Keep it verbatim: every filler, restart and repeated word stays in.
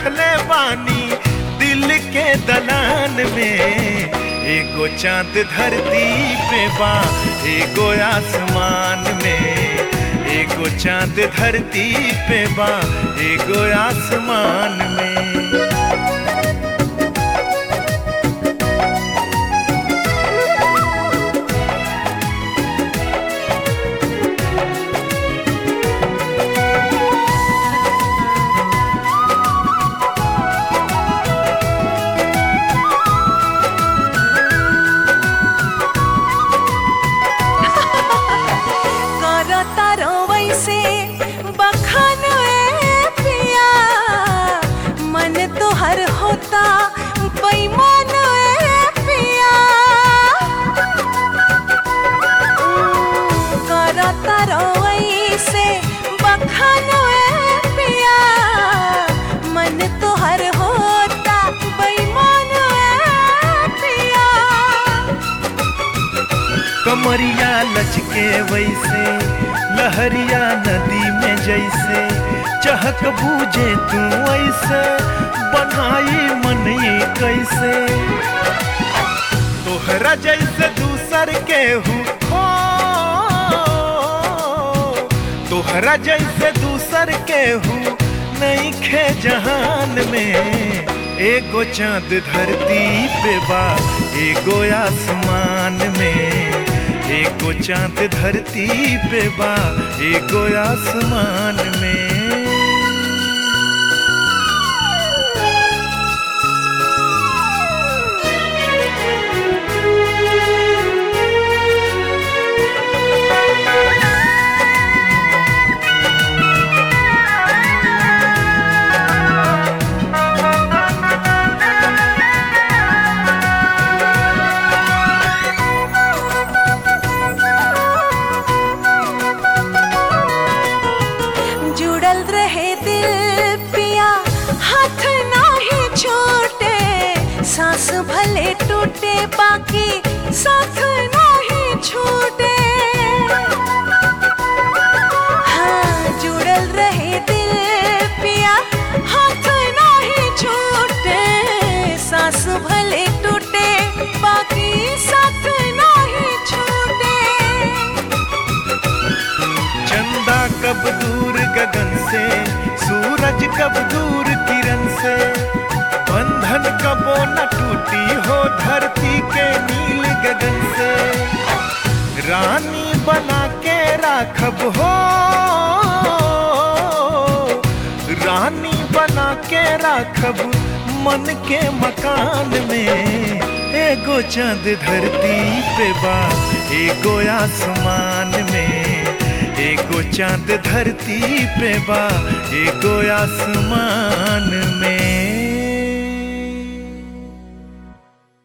रखले बानी दिल के दलान में। एगो चांद धरती पे बा एगो आसमान में। एगो चांद धरती पे बा एगो आसमान में। बेईमान ए पिया करता रोई से बखान ए पिया मन तोहर होता बेईमान ए पिया। कमरिया लचके वैसे लहरिया नदी में जैसे चहक बूझे तू ऐसे बनाई मन कैसे। तोहरा जैसे दूसर के हूँ हो तोहरा जैसे दूसर के हूँ नहीं खे जहान में। एगो चांद धरती पे बा एगो आसमान में। एगो चांद धरती पे बा एगो आसमान में। सांस भले टूटे बाकी साथ नहीं छूटे। हाँ जुड़ल रहे दिल पिया हाथ नहीं छूटे। सांस भले टूटे बाकी साथ नहीं छूटे। चंदा कब दूर गगन से सूरज कब दूर किरण से। बंधन कबो न टूटी हो धरती के नील गगन से। रानी बना के राखब हो रानी बना के राखब मन के मकान में। एगो चांद धरती पे बा एगो आसमान में। एगो चांद धरती पे बा एगो आसमान